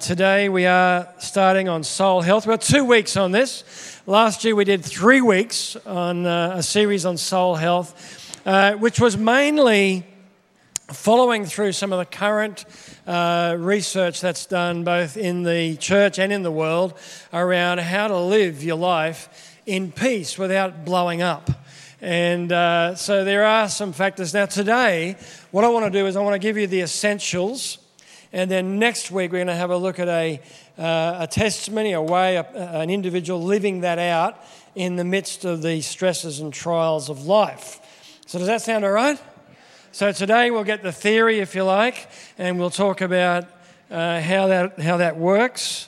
Today we are starting on soul health. We've got 2 weeks on this. Last year we did 3 weeks on a series on soul health, which was mainly following through some of the current research that's done both in the church and in the world around how to live your life in peace without blowing up. And so there are some factors. Now today, what I want to do is I want to give you the essentials, and then next week we're going to have a look at a testimony, a way, an individual living that out in the midst of the stresses and trials of life. So does that sound all right? So today we'll get the theory, if you like, and we'll talk about how that works.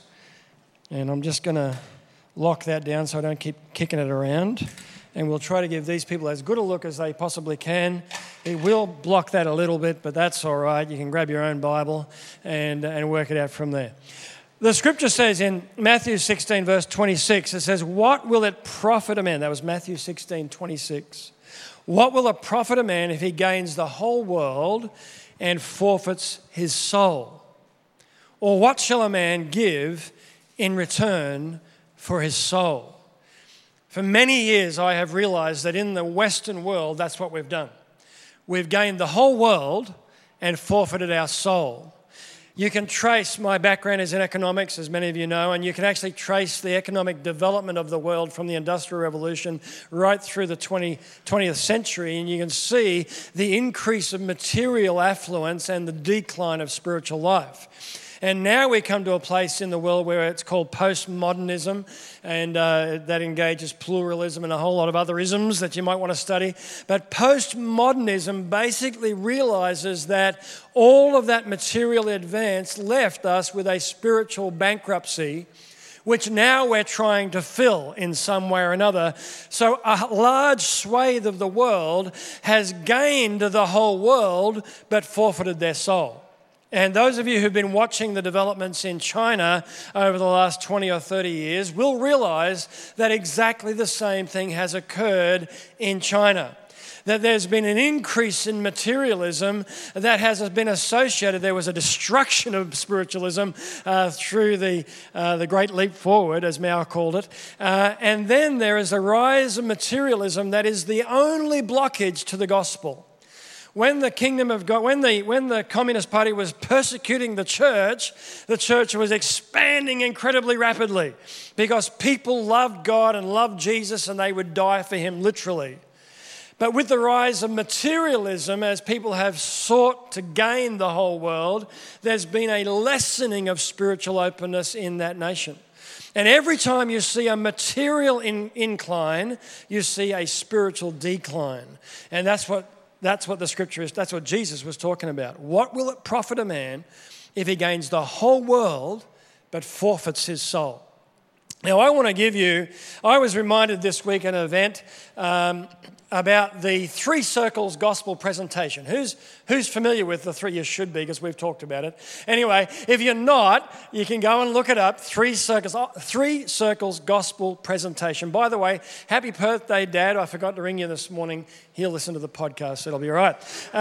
And I'm just going to lock that down so I don't keep kicking it around. And we'll try to give these people as good a look as they possibly can. It will block that a little bit, but that's all right. You can grab your own Bible and work it out from there. The scripture says in Matthew 16, verse 26, it says, "What will it profit a man?" That was Matthew 16, 26. "What will it profit a man if he gains the whole world and forfeits his soul? Or what shall a man give in return for his soul?" For many years, I have realized that in the Western world, that's what we've done. We've gained the whole world and forfeited our soul. You can trace, my background is in economics, as many of you know, and you can actually trace the economic development of the world from the Industrial Revolution right through the 20th century, and you can see the increase of material affluence and the decline of spiritual life. And now we come to a place in the world where it's called postmodernism, and that engages pluralism and a whole lot of other isms that you might want to study. But postmodernism basically realizes that all of that material advance left us with a spiritual bankruptcy, which now we're trying to fill in some way or another. So a large swathe of the world has gained the whole world but forfeited their soul. And those of you who've been watching the developments in China over the last 20 or 30 years will realize that exactly the same thing has occurred in China. That there's been an increase in materialism that has been associated. There was a destruction of spiritualism through the Great Leap Forward, as Mao called it. And then there is a rise of materialism that is the only blockage to the gospel. When the kingdom of God, when the Communist Party was persecuting the church was expanding incredibly rapidly because people loved God and loved Jesus and they would die for him literally. But with the rise of materialism, as people have sought to gain the whole world, there's been a lessening of spiritual openness in that nation. And every time you see a material incline, you see a spiritual decline. And that's what the scripture is. That's what Jesus was talking about. What will it profit a man if he gains the whole world but forfeits his soul? Now, I was reminded this week at an event about the Three Circles gospel presentation. Who's familiar with the three? You should be, because we've talked about it. Anyway, if you're not, you can go and look it up. Three Circles gospel presentation. By the way, happy birthday, Dad. I forgot to ring you this morning. He'll listen to the podcast, so it'll be all right.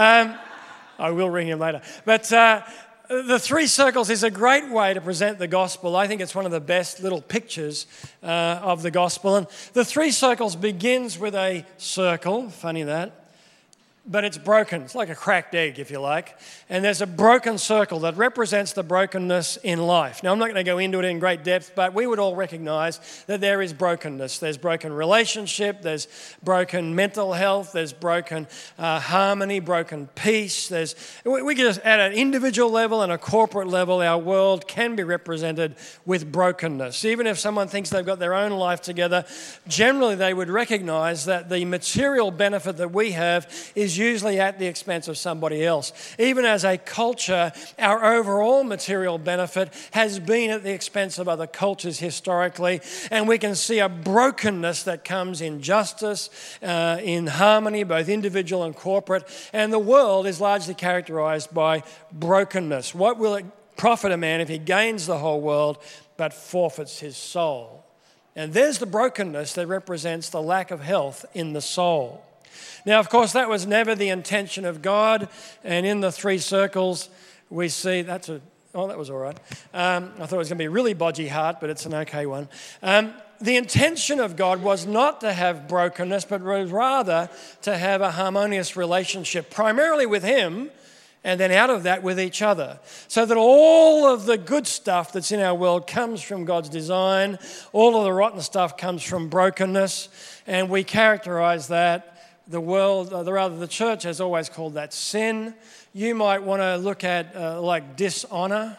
I will ring him later. But the Three Circles is a great way to present the gospel. I think it's one of the best little pictures of the gospel. And the Three Circles begins with a circle, funny that, but it's broken. It's like a cracked egg, if you like. And there's a broken circle that represents the brokenness in life. Now, I'm not going to go into it in great depth, but we would all recognize that there is brokenness. There's broken relationship, there's broken mental health, there's broken harmony, broken peace. We can just, at an individual level and a corporate level, our world can be represented with brokenness. Even if someone thinks they've got their own life together, generally they would recognize that the material benefit that we have is usually at the expense of somebody else. Even as a culture, our overall material benefit has been at the expense of other cultures historically, and we can see a brokenness that comes in justice, in harmony, both individual and corporate, and the world is largely characterized by brokenness. What will it profit a man if he gains the whole world but forfeits his soul? And there's the brokenness that represents the lack of health in the soul. Now, of course, that was never the intention of God, and in the Three Circles, we see that's Oh, that was all right. I thought it was going to be a really bodgy heart, but it's an okay one. The intention of God was not to have brokenness, but was rather to have a harmonious relationship, primarily with Him, and then out of that with each other. So that all of the good stuff that's in our world comes from God's design, all of the rotten stuff comes from brokenness, and we characterize that. The world, the church has always called that sin. You might want to look at like dishonor.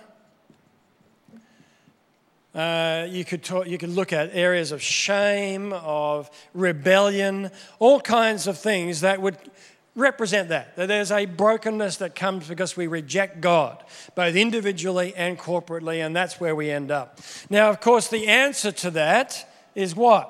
You could look at areas of shame, of rebellion, all kinds of things that would represent that there's a brokenness that comes because we reject God, both individually and corporately, and that's where we end up. Now, of course, the answer to that is what?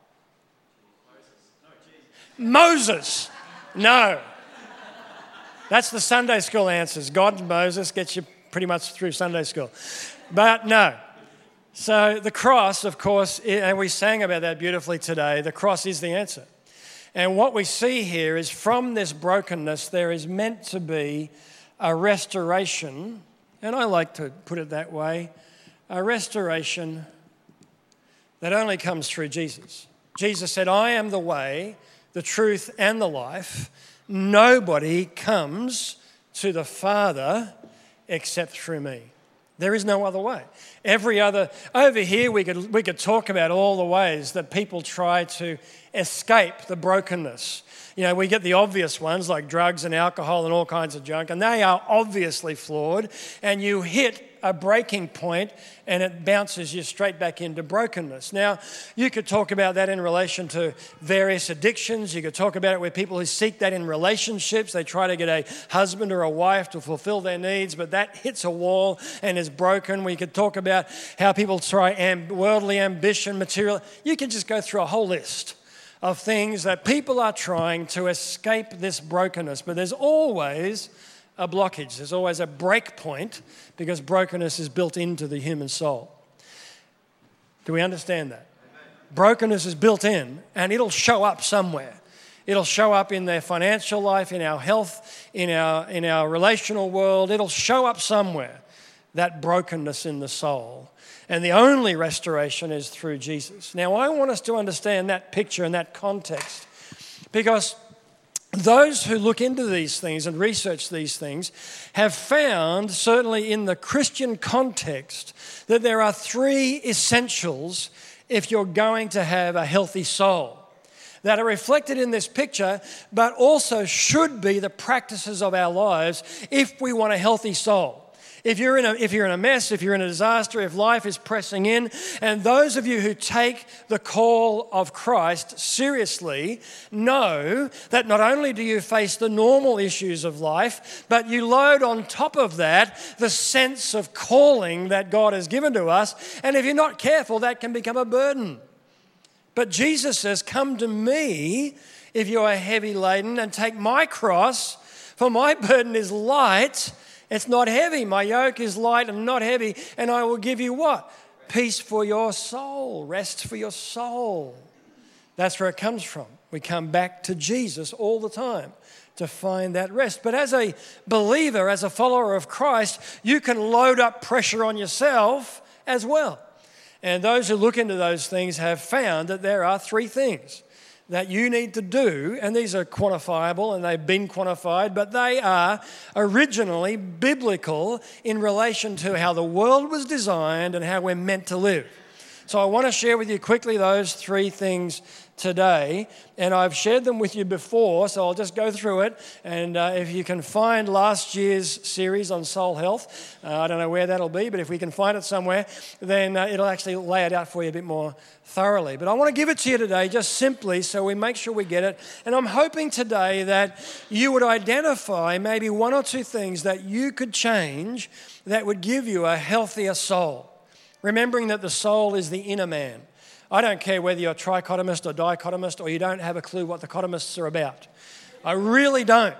Moses. No. That's the Sunday school answers. God and Moses gets you pretty much through Sunday school. But no. So the cross, of course, and we sang about that beautifully today, the cross is the answer. And what we see here is from this brokenness, there is meant to be a restoration, and I like to put it that way, a restoration that only comes through Jesus. Jesus said, I am the way, the truth, and the life. Nobody comes to the Father except through me. There is no other way. Over here we could talk about all the ways that people try to escape the brokenness. You know, we get the obvious ones like drugs and alcohol and all kinds of junk, and they are obviously flawed, and you hit a breaking point and it bounces you straight back into brokenness. Now, you could talk about that in relation to various addictions. You could talk about it with people who seek that in relationships. They try to get a husband or a wife to fulfill their needs, but that hits a wall and is broken. We could talk about how people try worldly ambition, material. You could just go through a whole list of things that people are trying to escape this brokenness, but there's always a blockage. There's always a break point because brokenness is built into the human soul. Do we understand that? Amen. Brokenness is built in and it'll show up somewhere. It'll show up in their financial life, in our health, in our relational world. It'll show up somewhere, that brokenness in the soul. And the only restoration is through Jesus. Now, I want us to understand that picture and that context because those who look into these things and research these things have found, certainly in the Christian context, that there are three essentials if you're going to have a healthy soul that are reflected in this picture, but also should be the practices of our lives if we want a healthy soul. If you're in a mess, if you're in a disaster, if life is pressing in, and those of you who take the call of Christ seriously know that not only do you face the normal issues of life, but you load on top of that the sense of calling that God has given to us, and if you're not careful, that can become a burden. But Jesus says, come to me if you are heavy laden and take my cross, for my burden is light. It's not heavy. My yoke is light and not heavy. And I will give you what? Peace for your soul. Rest for your soul. That's where it comes from. We come back to Jesus all the time to find that rest. But as a believer, as a follower of Christ, you can load up pressure on yourself as well. And those who look into those things have found that there are three things that you need to do, and these are quantifiable and they've been quantified, but they are originally biblical in relation to how the world was designed and how we're meant to live. So I want to share with you quickly those three things today, and I've shared them with you before, so I'll just go through it. And if you can find last year's series on soul health, I don't know where that'll be, but if we can find it somewhere, then it'll actually lay it out for you a bit more thoroughly. But I want to give it to you today just simply so we make sure we get it. And I'm hoping today that you would identify maybe one or two things that you could change that would give you a healthier soul. Remembering that the soul is the inner man. I don't care whether you're a trichotomist or dichotomist or you don't have a clue what the cotomists are about. I really don't.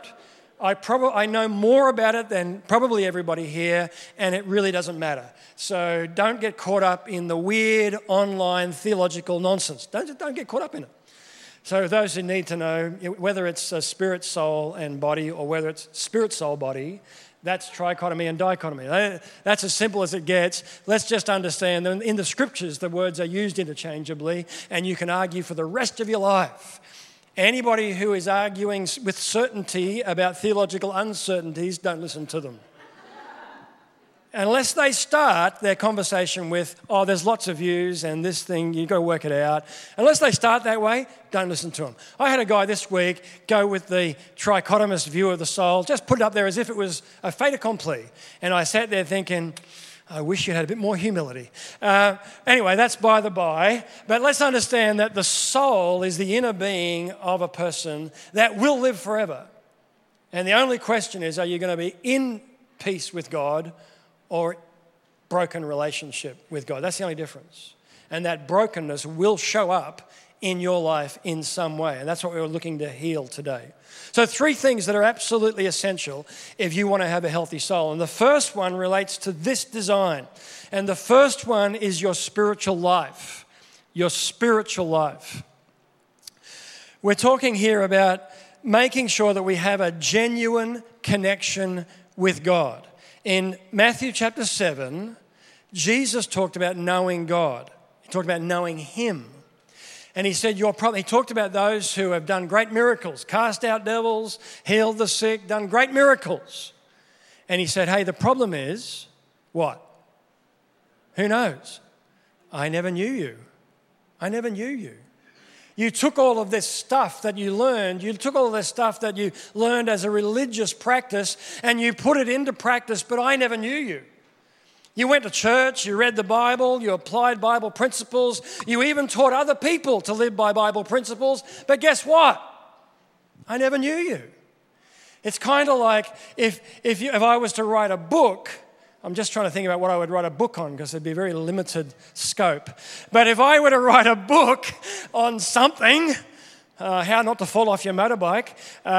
I know more about it than probably everybody here, and it really doesn't matter. So don't get caught up in the weird online theological nonsense. Don't get caught up in it. So those who need to know, whether it's a spirit, soul, and body, or whether it's spirit, soul, body, That's trichotomy and dichotomy. That's as simple as it gets. Let's just understand that in the scriptures, the words are used interchangeably, and you can argue for the rest of your life. Anybody who is arguing with certainty about theological uncertainties, don't listen to them. Unless they start their conversation with, oh, there's lots of views and this thing, you've got to work it out. Unless they start that way, don't listen to them. I had a guy this week go with the trichotomous view of the soul, just put it up there as if it was a fait accompli. And I sat there thinking, I wish you had a bit more humility. Anyway, that's by the by. But let's understand that the soul is the inner being of a person that will live forever. And the only question is, are you going to be in peace with God or broken relationship with God? That's the only difference. And that brokenness will show up in your life in some way. And that's what we were looking to heal today. So 3 things that are absolutely essential if you want to have a healthy soul. And the first one relates to this design. And the first one is your spiritual life. Your spiritual life. We're talking here about making sure that we have a genuine connection with God. In Matthew chapter 7, Jesus talked about knowing God. He talked about knowing Him. And he said, he talked about those who have done great miracles, cast out devils, healed the sick, done great miracles. And he said, hey, the problem is, what? Who knows? I never knew you. I never knew you. You took all of this stuff that you learned, as a religious practice, and you put it into practice, but I never knew you. You went to church, you read the Bible, you applied Bible principles, you even taught other people to live by Bible principles, but guess what? I never knew you. It's kind of like if I was to write a book, I'm just trying to think about what I would write a book on because it'd be a very limited scope. But if I were to write a book on something, how not to fall off your motorbike,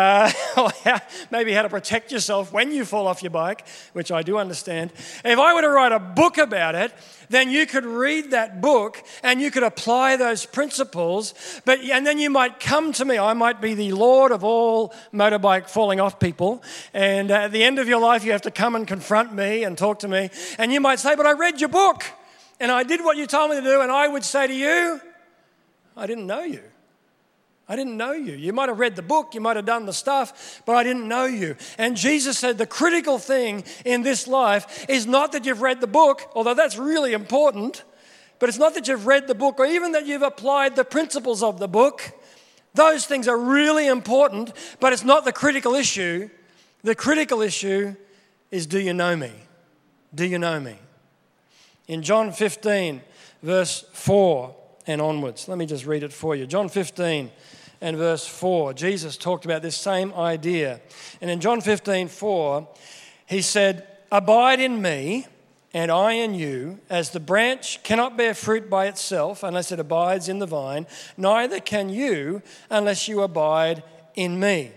or maybe how to protect yourself when you fall off your bike, which I do understand. If I were to write a book about it, then you could read that book and you could apply those principles, and then you might come to me. I might be the Lord of all motorbike falling off people, and at the end of your life you have to come and confront me and talk to me, and you might say, but I read your book and I did what you told me to do, and I would say to you, I didn't know you. I didn't know you. You might have read the book, you might have done the stuff, but I didn't know you. And Jesus said the critical thing in this life is not that you've read the book, although that's really important, but it's not that you've read the book or even that you've applied the principles of the book. Those things are really important, but it's not the critical issue. The critical issue is, do you know me? Do you know me? In John 15, verse 4 and onwards, let me just read it for you. John 15 and verse 4, Jesus talked about this same idea. And in John 15:4, he said, abide in me and I in you, as the branch cannot bear fruit by itself unless it abides in the vine, neither can you unless you abide in me.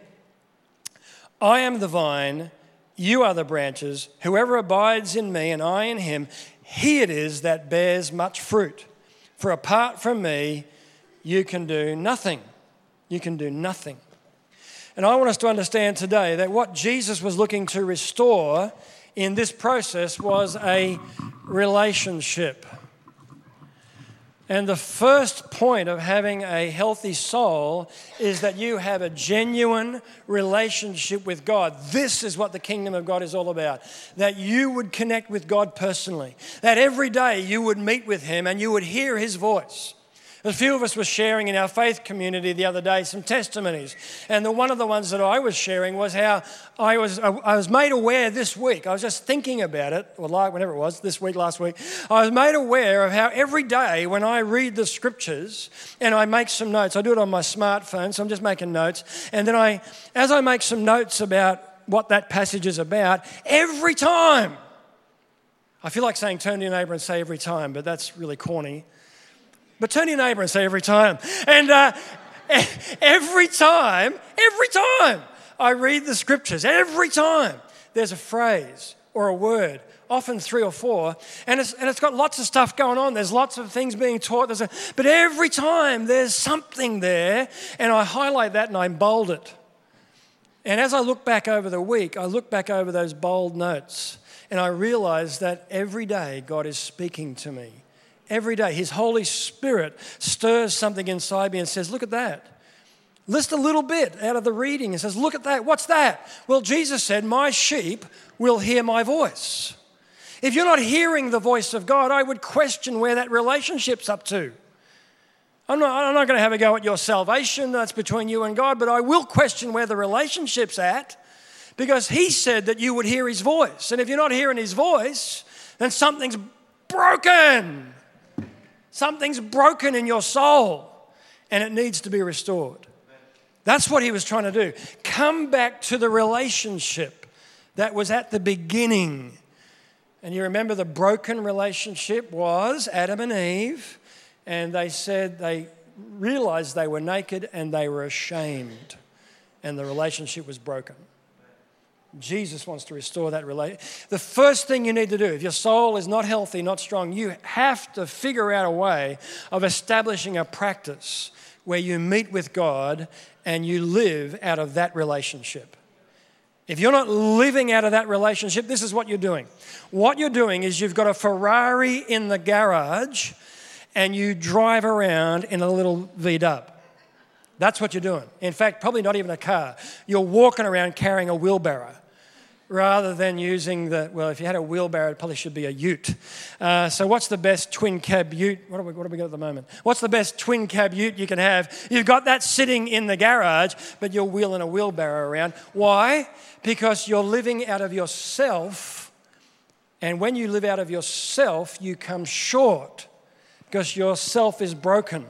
I am the vine, you are the branches. Whoever abides in me and I in him, he it is that bears much fruit. For apart from me, you can do nothing. You can do nothing. And I want us to understand today that what Jesus was looking to restore in this process was a relationship. And the first point of having a healthy soul is that you have a genuine relationship with God. This is what the kingdom of God is all about. That you would connect with God personally. That every day you would meet with Him and you would hear His voice. A few of us were sharing in our faith community the other day some testimonies. And one of the ones that I was sharing was how I was made aware this week. I was just thinking about it, or whenever it was, this week, last week. I was made aware of how every day when I read the scriptures and I make some notes, I do it on my smartphone, so I'm just making notes. And then as I make some notes about what that passage is about, every time, I feel like saying turn to your neighbour and say every time, but that's really corny. But turn to your neighbour and say every time. And every time I read the scriptures, every time there's a phrase or a word, often 3 or 4, and it's got lots of stuff going on. There's lots of things being taught. But every time there's something there, and I highlight that and I bold it. And as I look back over the week, I look back over those bold notes, and I realize that every day God is speaking to me. Every day, His Holy Spirit stirs something inside me and says, look at that. List a little bit out of the reading and says, look at that. What's that? Well, Jesus said, my sheep will hear my voice. If you're not hearing the voice of God, I would question where that relationship's up to. I'm not going to have a go at your salvation. That's between you and God. But I will question where the relationship's at, because He said that you would hear His voice. And if you're not hearing His voice, then something's broken. Something's broken in your soul, and it needs to be restored. That's what He was trying to do. Come back to the relationship that was at the beginning. And you remember the broken relationship was Adam and Eve, and they realized they were naked and they were ashamed, and the relationship was broken. Jesus wants to restore that relationship. The first thing you need to do, if your soul is not healthy, not strong, you have to figure out a way of establishing a practice where you meet with God and you live out of that relationship. If you're not living out of that relationship, this is what you're doing. What you're doing is you've got a Ferrari in the garage and you drive around in a little V-dub. That's what you're doing. In fact, probably not even a car. You're walking around carrying a wheelbarrow rather than using if you had a wheelbarrow, it probably should be a ute. So what's the best twin cab ute? What do we got at the moment? What's the best twin cab ute you can have? You've got that sitting in the garage, but you're wheeling a wheelbarrow around. Why? Because you're living out of yourself, and when you live out of yourself, you come short because yourself is broken.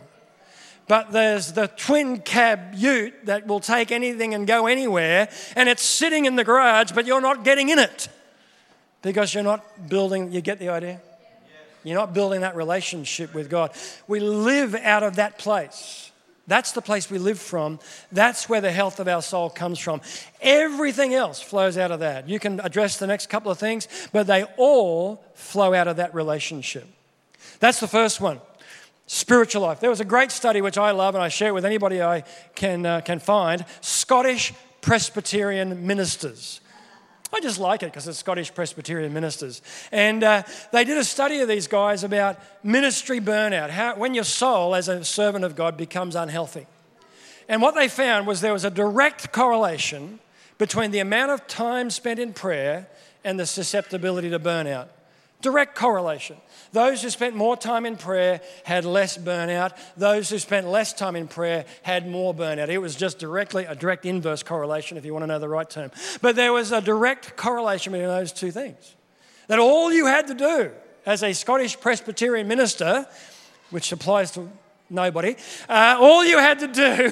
But there's the twin cab ute that will take anything and go anywhere, and it's sitting in the garage, but you're not getting in it because you're not building, you get the idea? You're not building that relationship with God. We live out of that place. That's the place we live from. That's where the health of our soul comes from. Everything else flows out of that. You can address the next couple of things, but they all flow out of that relationship. That's the first one. Spiritual life. There was a great study which I love and I share it with anybody I can find. Scottish Presbyterian ministers. I just like it because it's Scottish Presbyterian ministers. And they did a study of these guys about ministry burnout, when your soul as a servant of God becomes unhealthy. And what they found was there was a direct correlation between the amount of time spent in prayer and the susceptibility to burnout. Direct correlation. Those who spent more time in prayer had less burnout. Those who spent less time in prayer had more burnout. It was just a direct inverse correlation, if you want to know the right term. But there was a direct correlation between those two things. That all you had to do as a Scottish Presbyterian minister, which applies to nobody, all you had to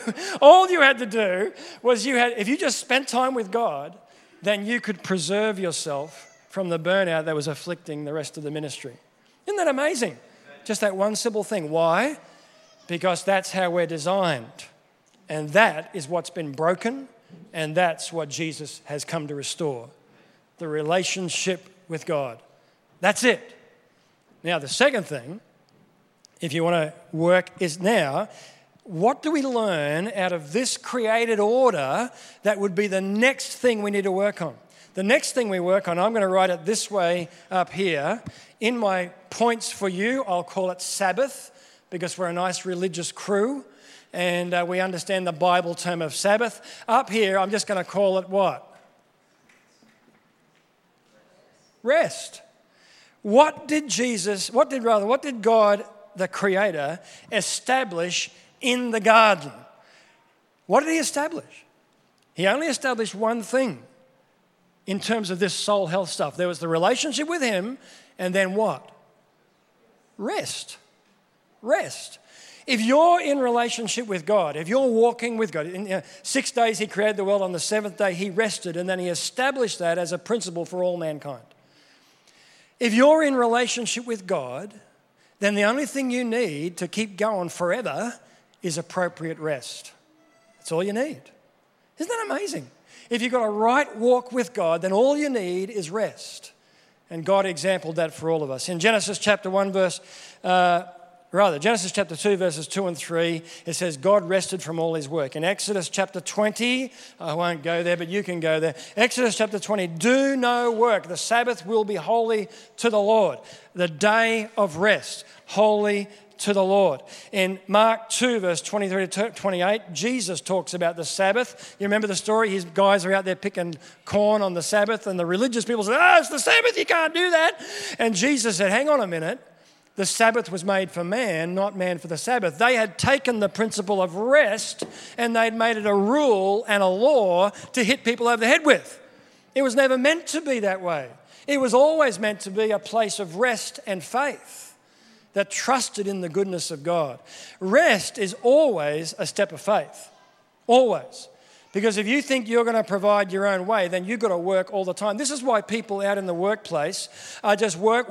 do was if you just spent time with God, then you could preserve yourself from the burnout that was afflicting the rest of the ministry. Isn't that amazing? Just that one simple thing. Why? Because that's how we're designed. And that is what's been broken, and that's what Jesus has come to restore. The relationship with God. That's it. Now, the second thing, if you want to work, is now, what do we learn out of this created order that would be the next thing we need to work on? The next thing we work on, I'm going to write it this way up here. In my points for you, I'll call it Sabbath, because we're a nice religious crew, and we understand the Bible term of Sabbath. Up here, I'm just going to call it what? Rest. What did God, the Creator, establish in the garden? What did He establish? He only established one thing. In terms of this soul health stuff, there was the relationship with Him, and then what? Rest. Rest. If you're in relationship with God, if you're walking with God, in 6 days He created the world, on the 7th day He rested, and then He established that as a principle for all mankind. If you're in relationship with God, then the only thing you need to keep going forever is appropriate rest. That's all you need. Isn't that amazing? If you've got a right walk with God, then all you need is rest. And God exampled that for all of us. In Genesis chapter 1, verse Genesis chapter 2, verses 2 and 3, it says, God rested from all his work. In Exodus chapter 20, I won't go there, but you can go there. Exodus chapter 20, do no work. The Sabbath will be holy to the Lord. The day of rest, holy to the Lord. In Mark 2, verse 23 to 28, Jesus talks about the Sabbath. You remember the story? His guys are out there picking corn on the Sabbath, and the religious people say, it's the Sabbath, you can't do that. And Jesus said, hang on a minute. The Sabbath was made for man, not man for the Sabbath. They had taken the principle of rest and they'd made it a rule and a law to hit people over the head with. It was never meant to be that way. It was always meant to be a place of rest and faith that trusted in the goodness of God. Rest is always a step of faith, always. Because if you think you're going to provide your own way, then you've got to work all the time. This is why people out in the workplace are just work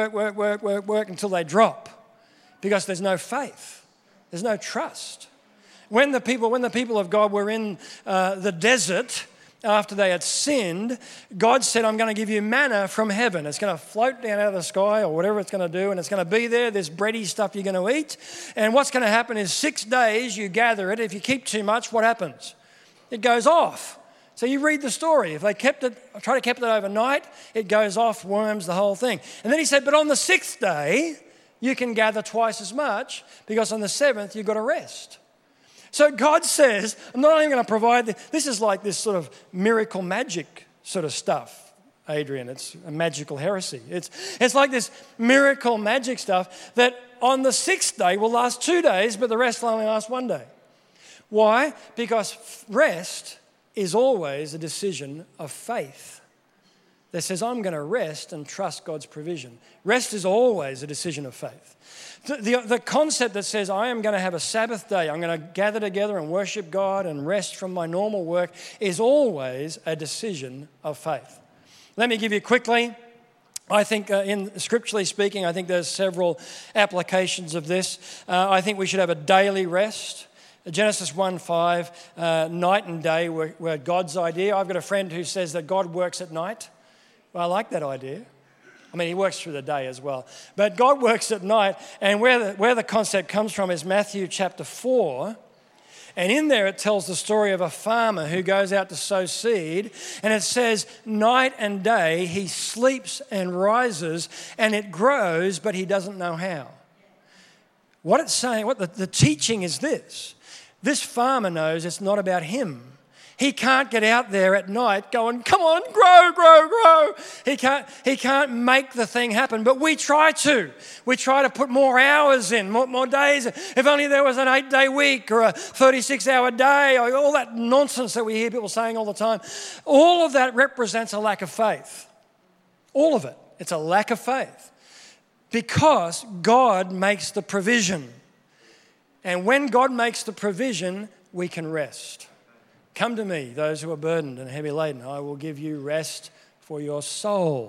until they drop. Because there's no faith. There's no trust. When the people of God were in the desert after they had sinned, God said, I'm going to give you manna from heaven. It's going to float down out of the sky or whatever it's going to do, and it's going to be there. There's bready stuff you're going to eat. And what's going to happen is 6 days you gather it. If you keep too much, what happens? It goes off. So you read the story. If they try to keep it overnight, it goes off, worms, the whole thing. And then he said, but on the 6th day, you can gather twice as much because on the 7th, you've got to rest. So God says, I'm not only going to provide, this is like this sort of miracle magic sort of stuff, Adrian. It's a magical heresy. It's like this miracle magic stuff that on the 6th day will last 2 days, but the rest will only last 1 day. Why? Because rest is always a decision of faith that says, I'm going to rest and trust God's provision. Rest is always a decision of faith. The concept that says, I am going to have a Sabbath day, I'm going to gather together and worship God and rest from my normal work, is always a decision of faith. Let me give you quickly, I think in scripturally speaking, I think there's several applications of this. I think we should have a daily rest. Genesis 1:5, night and day were God's idea. I've got a friend who says that God works at night. Well, I like that idea. I mean, he works through the day as well. But God works at night, and where the concept comes from is Matthew chapter 4. And in there it tells the story of a farmer who goes out to sow seed, and it says night and day he sleeps and rises, and it grows, but he doesn't know how. What it's saying, what the teaching is this. This farmer knows it's not about him. He can't get out there at night going, come on, grow. He can't make the thing happen, but we try to. We try to put more hours in, more days. If only there was an 8-day week or a 36-hour day, or all that nonsense that we hear people saying all the time. All of that represents a lack of faith. All of it. It's a lack of faith. Because God makes the provision. And when God makes the provision, we can rest. Come to me, those who are burdened and heavy laden. I will give you rest for your soul.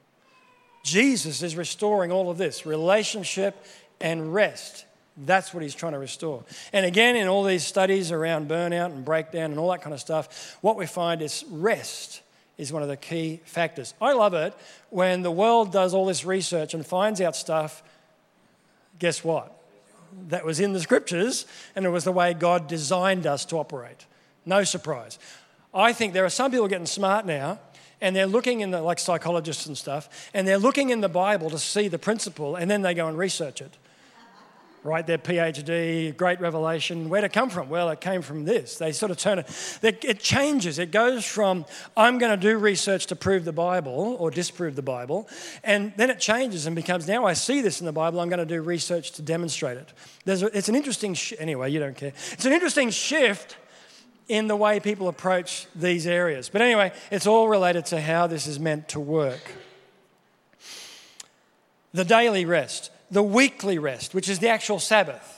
Jesus is restoring all of this, relationship and rest. That's what he's trying to restore. And again, in all these studies around burnout and breakdown and all that kind of stuff, what we find is rest is one of the key factors. I love it when the world does all this research and finds out stuff, guess what? That was in the scriptures, and it was the way God designed us to operate. No surprise. I think there are some people getting smart now, and they're looking in like psychologists and stuff, and they're looking in the Bible to see the principle, and then they go and research it. Right, their PhD, great revelation. Where'd it come from? Well, it came from this. They sort of turn it. It changes. It goes from, I'm going to do research to prove the Bible or disprove the Bible. And then it changes and becomes, now I see this in the Bible, I'm going to do research to demonstrate it. It's an interesting, anyway, you don't care. It's an interesting shift in the way people approach these areas. But anyway, it's all related to how this is meant to work. The daily rest. The weekly rest, which is the actual Sabbath.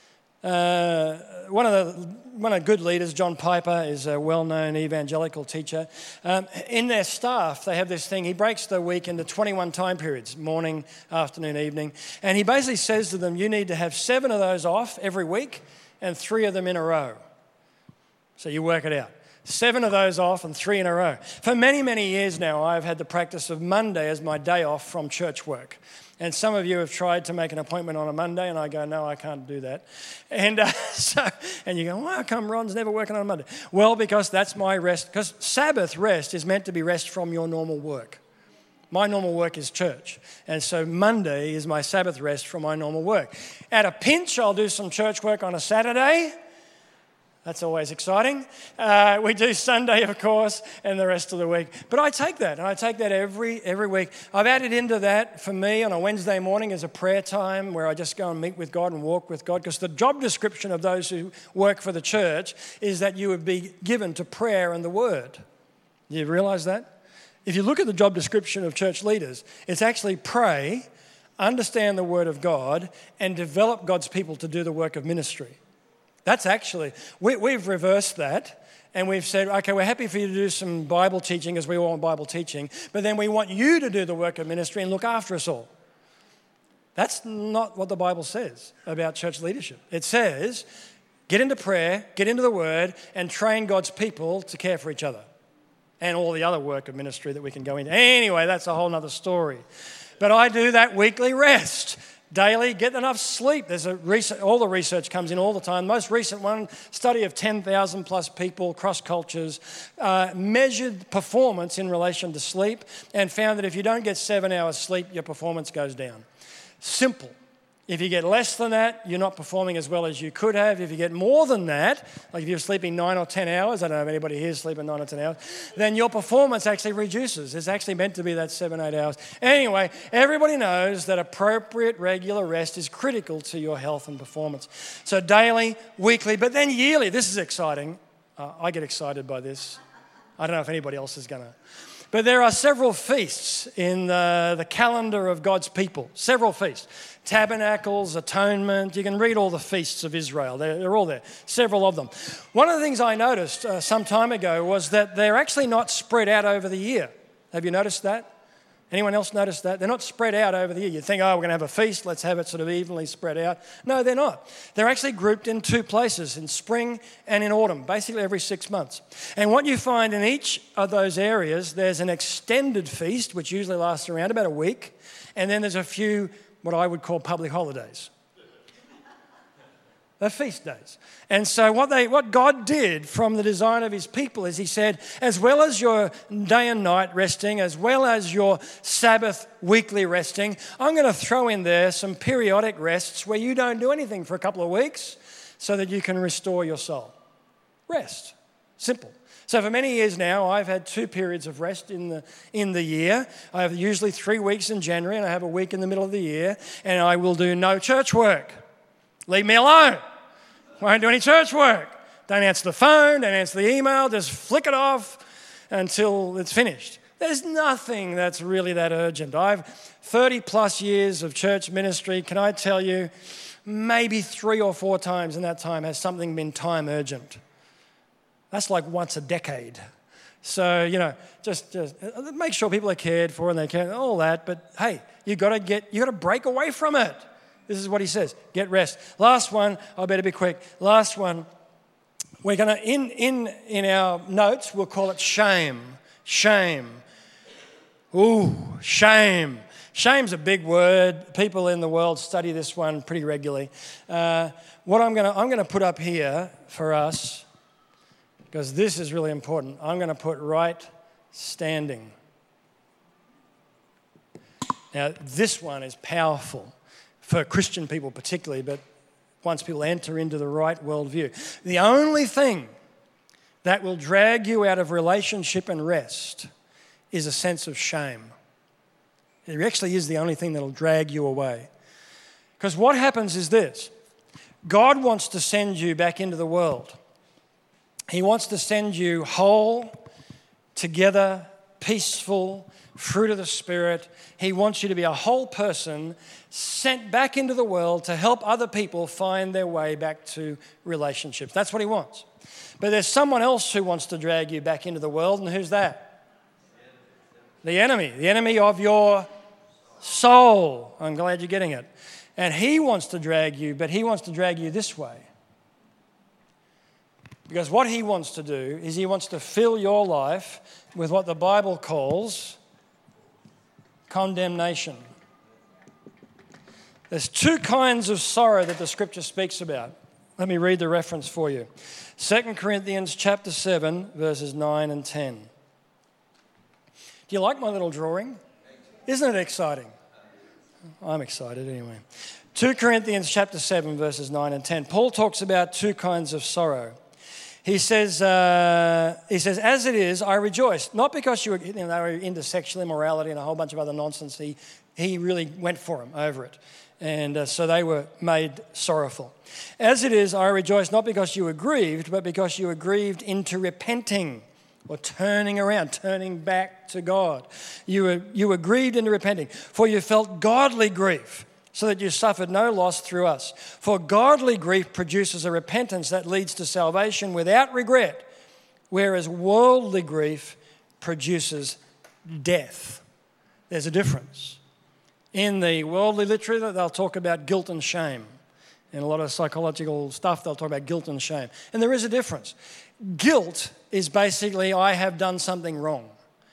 One of good leaders, John Piper, is a well-known evangelical teacher. In their staff, they have this thing. He breaks the week into 21 time periods, morning, afternoon, evening. And he basically says to them, you need to have 7 of those off every week and 3 of them in a row. So you work it out. 7 of those off and 3 in a row. For many, many years now, I've had the practice of Monday as my day off from church work. And some of you have tried to make an appointment on a Monday, and I go, no, I can't do that. And and you go, well, how come Ron's never working on a Monday? Well, because that's my rest. Because Sabbath rest is meant to be rest from your normal work. My normal work is church. And so Monday is my Sabbath rest from my normal work. At a pinch, I'll do some church work on a Saturday. That's always exciting. We do Sunday, of course, and the rest of the week. But I take that, and I take that every week. I've added into that, for me, on a Wednesday morning is a prayer time where I just go and meet with God and walk with God, because the job description of those who work for the church is that you would be given to prayer and the Word. You realise that? If you look at the job description of church leaders, it's actually pray, understand the Word of God, and develop God's people to do the work of ministry. That's actually, we've reversed that, and we've said, okay, we're happy for you to do some Bible teaching, as we all want Bible teaching, but then we want you to do the work of ministry and look after us all. That's not what the Bible says about church leadership. It says, get into prayer, get into the Word, and train God's people to care for each other, and all the other work of ministry that we can go into. Anyway, that's a whole other story. But I do that weekly rest. Daily, get enough sleep. There's all the research comes in all the time. Most recent one, study of 10,000 plus people, cross cultures, measured performance in relation to sleep and found that if you don't get 7 hours sleep, your performance goes down. Simple. If you get less than that, you're not performing as well as you could have. If you get more than that, like if you're sleeping 9 or 10 hours, I don't know if anybody here is sleeping 9 or 10 hours, then your performance actually reduces. It's actually meant to be that 7, 8 hours. Anyway, everybody knows that appropriate regular rest is critical to your health and performance. So daily, weekly, but then yearly. This is exciting. I get excited by this. I don't know if anybody else is going to. But there are several feasts in the calendar of God's people. Several feasts. Tabernacles, atonement. You can read all the feasts of Israel. They're all there. Several of them. One of the things I noticed some time ago was that they're actually not spread out over the year. Have you noticed that? Anyone else notice that? They're not spread out over the year. You think, oh, we're going to have a feast. Let's have it sort of evenly spread out. No, they're not. They're actually grouped in 2 places, in spring and in autumn, basically every 6 months. And what you find in each of those areas, there's an extended feast, which usually lasts around about a week. And then there's a few, what I would call public holidays. They're feast days. And so what God did from the design of his people is he said, as well as your day and night resting, as well as your Sabbath weekly resting, I'm going to throw in there some periodic rests where you don't do anything for a couple of weeks so that you can restore your soul. Rest. Simple. So for many years now, I've had 2 periods of rest in the year. I have usually 3 weeks in January, and I have a week in the middle of the year, and I will do no church work. Leave me alone. Won't do any church work. Don't answer the phone, don't answer the email, just flick it off until it's finished. There's nothing that's really that urgent. I've 30 plus years of church ministry. Can I tell you, maybe 3 or 4 times in that time has something been time urgent. That's like once a decade. So, just make sure people are cared for and they care, all that. But hey, you got to break away from it. This is what he says. Get rest. Last one, I better be quick. Last one, we're going to, in our notes, we'll call it shame. Shame. Ooh, shame. Shame's a big word. People in the world study this one pretty regularly. What I'm going to put up here for us, because this is really important, I'm going to put right standing. Now, this one is powerful. For Christian people particularly, but once people enter into the right worldview. The only thing that will drag you out of relationship and rest is a sense of shame. It actually is the only thing that will drag you away. Because what happens is this. God wants to send you back into the world. He wants to send you whole, together, peaceful, fruit of the Spirit. He wants you to be a whole person sent back into the world to help other people find their way back to relationships. That's what he wants. But there's someone else who wants to drag you back into the world, and who's that? The enemy of your soul. I'm glad you're getting it. And he wants to drag you, but he wants to drag you this way. Because what he wants to do is he wants to fill your life with what the Bible calls condemnation. There's two kinds of sorrow that the Scripture speaks about. Let me read the reference for you. 2 Corinthians chapter 7, verses 9 and 10. Do you like my little drawing? Isn't it exciting? I'm excited anyway. 2 Corinthians chapter 7, verses 9 and 10. Paul talks about two kinds of sorrow. He says, as it is, I rejoice. Not because they were into sexual immorality and a whole bunch of other nonsense. He really went for them over it. And so they were made sorrowful. As it is, I rejoice not because you were grieved, but because you were grieved into repenting or turning around, turning back to God. You were grieved into repenting, for you felt godly grief, so that you suffered no loss through us. For godly grief produces a repentance that leads to salvation without regret, whereas worldly grief produces death. There's a difference. In the worldly literature, they'll talk about guilt and shame. In a lot of psychological stuff, they'll talk about guilt and shame. And there is a difference. Guilt is basically, I have done something wrong.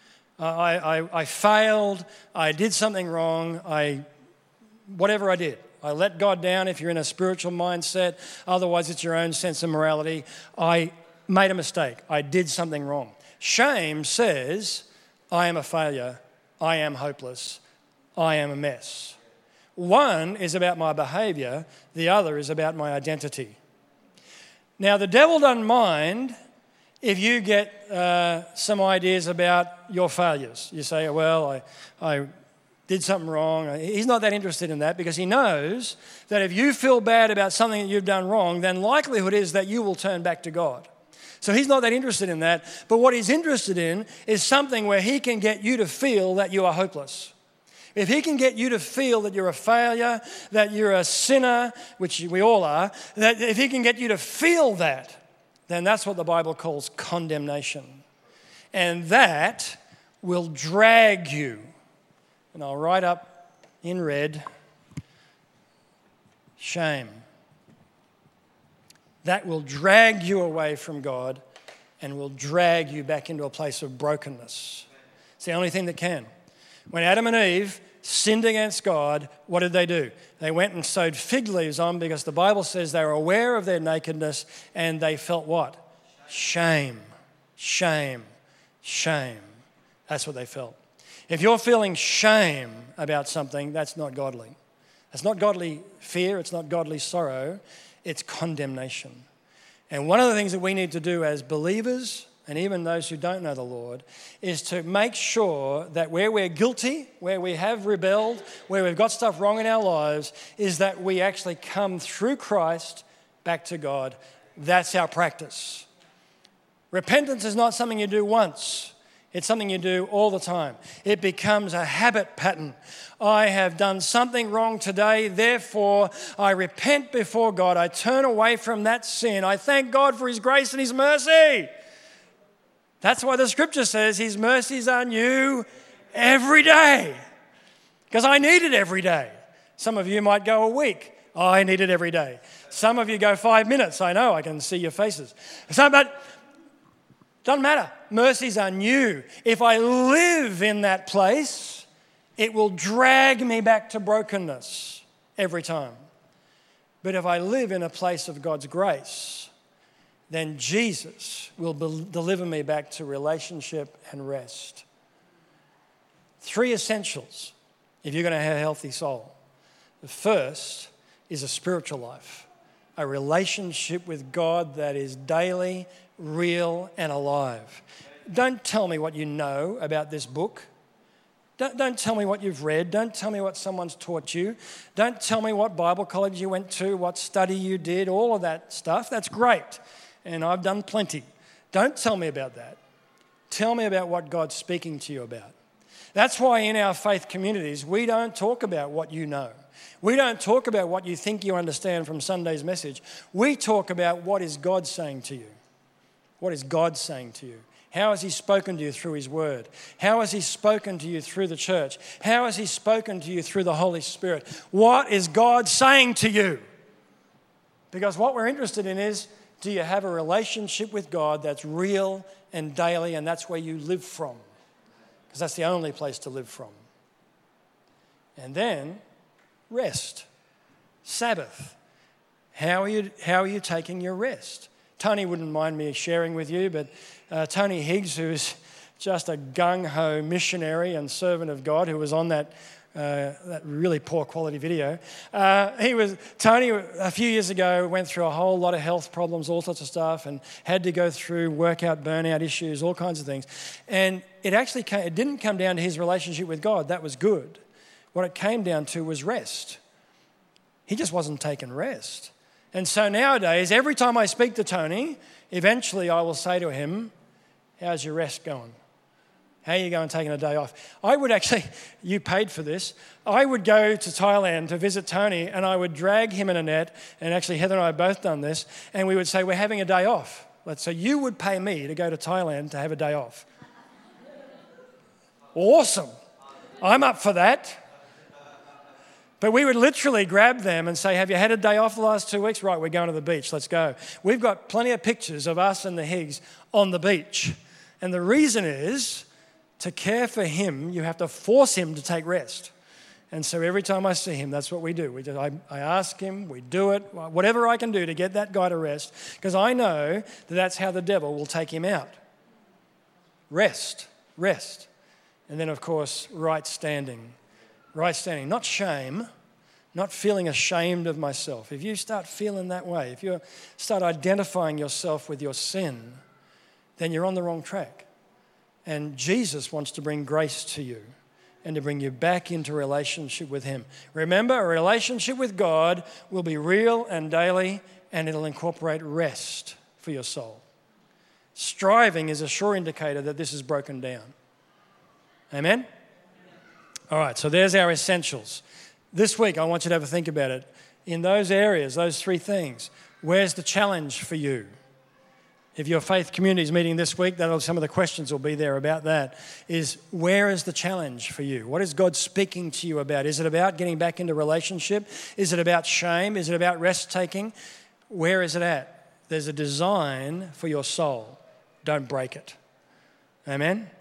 I failed, I did something wrong, whatever I did. I let God down if you're in a spiritual mindset. Otherwise, it's your own sense of morality. I made a mistake. I did something wrong. Shame says, I am a failure. I am hopeless. I am a mess. One is about my behavior. The other is about my identity. Now, the devil doesn't mind if you get some ideas about your failures. You say, well, I did something wrong. He's not that interested in that because he knows that if you feel bad about something that you've done wrong, then likelihood is that you will turn back to God. So he's not that interested in that. But what he's interested in is something where he can get you to feel that you are hopeless. If he can get you to feel that you're a failure, that you're a sinner, which we all are, that if he can get you to feel that, then that's what the Bible calls condemnation. And that will drag you. And I'll write up in red, shame. That will drag you away from God and will drag you back into a place of brokenness. It's the only thing that can. When Adam and Eve sinned against God, what did they do? They went and sewed fig leaves on because the Bible says they were aware of their nakedness and they felt what? Shame. Shame. Shame. That's what they felt. If you're feeling shame about something, that's not godly. It's not godly fear. It's not godly sorrow. It's condemnation. And one of the things that we need to do as believers, and even those who don't know the Lord, is to make sure that where we're guilty, where we have rebelled, where we've got stuff wrong in our lives, is that we actually come through Christ back to God. That's our practice. Repentance is not something you do once. It's something you do all the time. It becomes a habit pattern. I have done something wrong today, therefore I repent before God. I turn away from that sin. I thank God for His grace and His mercy. That's why the Scripture says His mercies are new every day. Because I need it every day. Some of you might go a week. I need it every day. Some of you go 5 minutes. I know, I can see your faces. But doesn't matter. Mercies are new. If I live in that place, it will drag me back to brokenness every time. But if I live in a place of God's grace, then Jesus will deliver me back to relationship and rest. 3 essentials if you're going to have a healthy soul. The first is a spiritual life, a relationship with God that is daily, real, and alive. Don't tell me what you know about this book. Don't tell me what you've read. Don't tell me what someone's taught you. Don't tell me what Bible college you went to, what study you did, all of that stuff. That's great. And I've done plenty. Don't tell me about that. Tell me about what God's speaking to you about. That's why in our faith communities, we don't talk about what you know. We don't talk about what you think you understand from Sunday's message. We talk about what is God saying to you. What is God saying to you? How has He spoken to you through His Word? How has He spoken to you through the church? How has He spoken to you through the Holy Spirit? What is God saying to you? Because what we're interested in is, Do you have a relationship with God that's real and daily, and that's where you live from? Because that's the only place to live from. And then, rest. Sabbath. How are you taking your rest? Tony wouldn't mind me sharing with you, but Tony Higgs, who's just a gung-ho missionary and servant of God, who was on that really poor quality video. Tony, a few years ago, went through a whole lot of health problems, all sorts of stuff, and had to go through workout, burnout issues, all kinds of things. And it didn't come down to his relationship with God. That was good. What it came down to was rest. He just wasn't taking rest. And so nowadays, every time I speak to Tony, eventually I will say to him, how's your rest going? How are you going taking a day off? You paid for this. I would go to Thailand to visit Tony, and I would drag him in a net, and actually Heather and I have both done this, and we would say, we're having a day off. So you would pay me to go to Thailand to have a day off. Awesome. I'm up for that. But we would literally grab them and say, have you had a day off the last 2 weeks? Right, we're going to the beach, let's go. We've got plenty of pictures of us and the Higgs on the beach. And the reason is, to care for him, you have to force him to take rest. And so every time I see him, that's what we do. I ask him, we do it, whatever I can do to get that guy to rest, because I know that that's how the devil will take him out. Rest. And then, of course, right standing. Right standing, not shame, not feeling ashamed of myself. If you start feeling that way, if you start identifying yourself with your sin, then you're on the wrong track. And Jesus wants to bring grace to you and to bring you back into relationship with him. Remember, a relationship with God will be real and daily, and it'll incorporate rest for your soul. Striving is a sure indicator that this is broken down. Amen? All right, so there's our essentials. This week, I want you to have a think about it. In those areas, those three things, where's the challenge for you? If your faith community is meeting this week, some of the questions will be there about that, is where is the challenge for you? What is God speaking to you about? Is it about getting back into relationship? Is it about shame? Is it about rest-taking? Where is it at? There's a design for your soul. Don't break it. Amen?